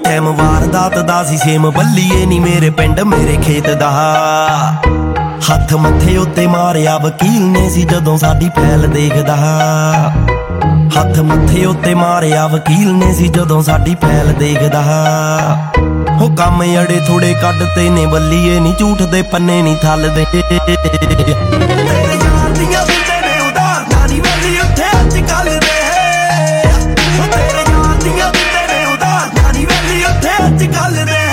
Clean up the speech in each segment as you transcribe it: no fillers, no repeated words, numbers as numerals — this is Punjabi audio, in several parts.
ਟਾਈਮ ਵਾਰਦਾਤ ਦਾ ਸੀ ਸੇਮ ਬੱਲੀਏ ਨੀ ਮੇਰੇ ਪਿੰਡ ਮੇਰੇ ਖੇਤ ਦਾ। ਹੱਥ ਮੱਥੇ ਉੱਤੇ ਮਾਰਿਆ ਵਕੀਲ ਨੇ ਸੀ ਜਦੋਂ ਸਾਡੀ ਫੈਲ ਦੇਖਦਾ। ਹੱਥ ਮੱਥੇ ਉੱਤੇ ਮਾਰਿਆ ਵਕੀਲ ਨੇ ਸੀ ਜਦੋਂ ਸਾਡੀ ਫੈਲ ਦੇਖਦਾ। ਹੋ ਕੰਮ ਅੜੇ ਥੋੜੇ ਕੱਢਤੇ ਨੇ ਬੱਲੀਏ ਨੀ ਝੂਠ ਦੇ ਪੰਨੇ ਨੀ ਥੱਲਦੇ। ਤੇਰੇ ਯਾਰ ਦੀਆਂ ਦਿੰਦੇ ਨੇ ਉਧਾਰਨਾ ਨੀ ਵੈਲੀ ਉੱਥੇ ਅੱਜ ਕੱਲ ਦੇ। ਹੋ ਤੇਰੇ ਯਾਰ ਦੀਆਂ ਦਿੰਦੇ ਨੇ ਉਧਾਰਨਾ ਨੀ ਵੈਲੀ ਉੱਥੇ ਅੱਜ ਕੱਲ ਦੇ।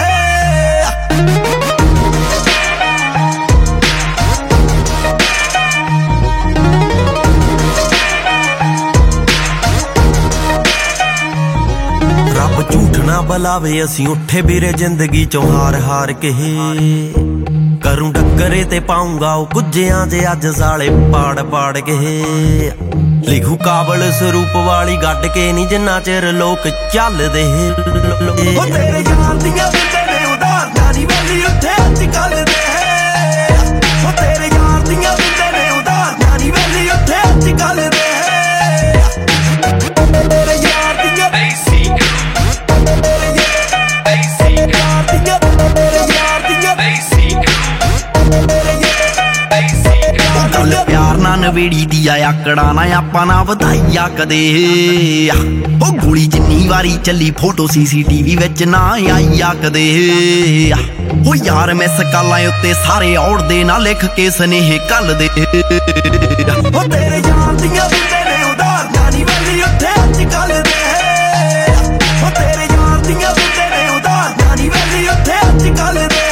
ਰੱਬ ਝੂਠ ਨਾ ਬੁਲਾਵੇ ਅਸੀਂ ਉੱਠੇ ਵੀਰੇ ਜ਼ਿੰਦਗੀ ਚੋਂ ਹਾਰ ਹਾਰ ਕੇ। ਕਰੂੰ ਡੱਕਰੇ ਤੇ ਪਾਉਂਗਾ ਉਹ ਕੁੱਜਿਆਂ ਜੇ ਅੱਜ ਸਾਲੇ ਪਾੜ ਪਾੜ ਕੇ। ਲਿਖੂ ਕਾਬਲ ਸਰੂਪ ਵਾਲੀ ਗੱਡ ਕੇ ਨੀ ਜਿੰਨਾ ਚਿਰ ਲੋਕ ਚੱਲਦੇ। ਉਹ ਤੇਰੇ ਯਾਰ ਦੀਆਂ ਦਿੰਦੇ ਨੇ ਉਧਾਰਨਾ ਨੀ ਵੈਲੀ ਉੱਥੇ ਅੱਜ ਕੱਲ ਦੇ। ਉਹ ਤੇਰੇ ਯਾਰ ਦੀਆਂ ਦਿੰਦੇ ਨੇ ਉਧਾਰਨਾ ਨੀ ਵੈਲੀ ਉੱਥੇ ਅੱਜ ਕੱਲ ਦੇ। ਤੇਰੇ ਯਾਰ ਦੀਆਂ ਗੱਲ ਪਿਆਰ ਨਾ ਨਵੇੜੀ ਦੀ ਆ ਆਕੜਾ ਨਾ ਆਪਾਂ ਨਾ ਵਧਾਈਆ ਕਦੇ। ਉਹ ਗੋਲੀ ਜਿੰਨੀ ਵਾਰੀ ਚੱਲੀ ਫੋਟੋ CCTV ਵਿੱਚ ਨਾ ਆਈਆ ਕਦੇ। ਉਹ ਯਾਰ ਮਿਸ ਕਾਲਾਂ ਉੱਤੇ ਸਾਰੇ ਔੜਦੇ ਨਾ ਲਿਖ ਕੇ ਸਨੇਹ ਕੱਲ ਦੇ। ਉਹ ਤੇਰੇ ਯਾਰ ਦੀਆਂ ਦਿੰਦੇ ਨੇ ਉਧਾਰਨਾ ਨੀ ਵੈਲੀ ਉੱਥੇ ਅੱਜ ਕੱਲ ਦੇ। ਉਹ ਤੇਰੇ ਯਾਰ ਦੀਆਂ ਦਿੰਦੇ ਨੇ ਉਧਾਰਨਾ ਨੀ ਵੈਲੀ ਉੱਥੇ ਅੱਜ ਕੱਲ ਦੇ।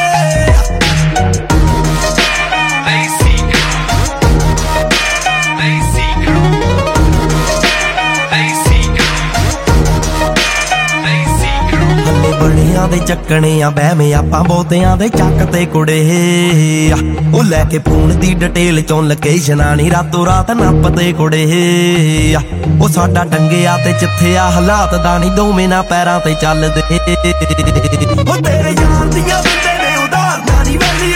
ਬੜਿਆਂ ਦੇ ਚੱਕਣੇ ਆ ਬਹਿਵੇਂ ਆਪਾਂ ਬਹੁਤਿਆਂ ਦੇ ਚੱਕ ਤੇ ਕੁੜੇ। ਉਹ ਲੈ ਕੇ ਫੋਨ ਦੀ ਡਿਟੇਲ ਚੋਂ ਲੋਕੇਸ਼ਨਾਂ ਨੀ ਰਾਤੋਂ ਰਾਤ ਨੱਪਦੇ ਕੁੜੇ। ਉਹ ਸਾਡਾ ਟੰਗਿਆ ਤੇ ਚਿੱਥਿਆ ਹਾਲਾਤ ਦਾ ਨੀ ਦੋਵੇਂ ਨਾ ਪੈਰਾਂ ਤੇ ਚੱਲਦੇ। ਉਹ ਤੇਰੇ ਯਾਰ ਦੀਆਂ ਦਿੰਦੇ ਨੇ ਉਧਾਰਨਾ ਨੀ ਵੈਲੀ